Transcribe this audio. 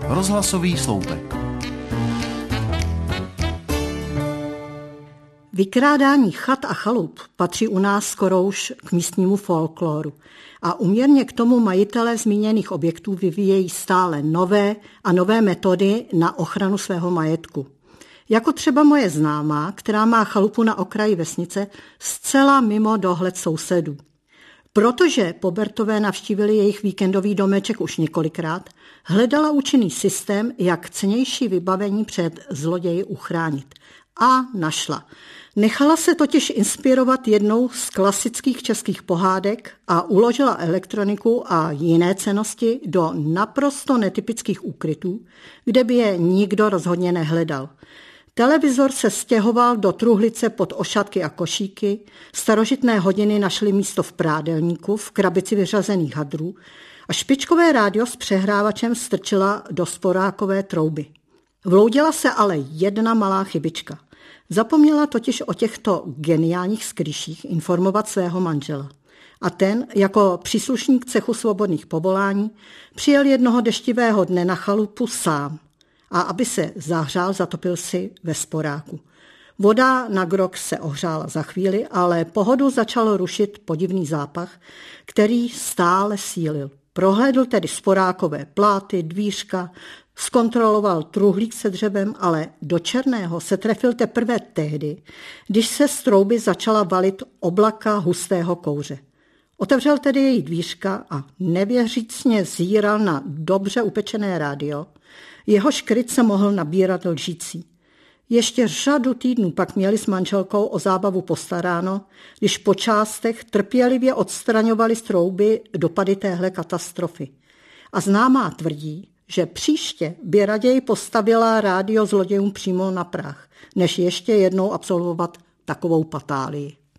Rozhlasový sloupek. Vykrádání chat a chalup patří u nás skoro už k místnímu folkloru a uměrně k tomu majitelé zmíněných objektů vyvíjejí stále nové a nové metody na ochranu svého majetku. Jako třeba moje známá, která má chalupu na okraji vesnice zcela mimo dohled sousedů. Protože Pobertové navštívili jejich víkendový domeček už několikrát, hledala účinný systém, jak cennější vybavení před zloději uchránit. A našla. Nechala se totiž inspirovat jednou z klasických českých pohádek a uložila elektroniku a jiné cennosti do naprosto netypických úkrytů, kde by je nikdo rozhodně nehledal. Televizor se stěhoval do truhlice pod ošatky a košíky, starožitné hodiny našly místo v prádelníku, v krabici vyřazených hadrů a špičkové rádio s přehrávačem strčila do sporákové trouby. Vloudila se ale jedna malá chybička. Zapomněla totiž o těchto geniálních skrýších informovat svého manžela. A ten, jako příslušník cechu svobodných povolání, přijel jednoho deštivého dne na chalupu sám. A aby se zahřál, zatopil si ve sporáku. Voda na grog se ohřála za chvíli, ale pohodu začalo rušit podivný zápach, který stále sílil. Prohlédl tedy sporákové pláty, dvířka, zkontroloval truhlík se dřevem, ale do černého se trefil teprve tehdy, když se z trouby začala valit oblaka hustého kouře. Otevřel tedy její dvířka a nevěřícně zíral na dobře upečené rádio. Jehož kryt se mohl nabírat lžící. Ještě řadu týdnů pak měli s manželkou o zábavu postaráno, když po částech trpělivě odstraňovali z trouby dopady téhle katastrofy. A známá tvrdí, že příště by raději postavila rádio zlodějům přímo na prach, než ještě jednou absolvovat takovou patálii.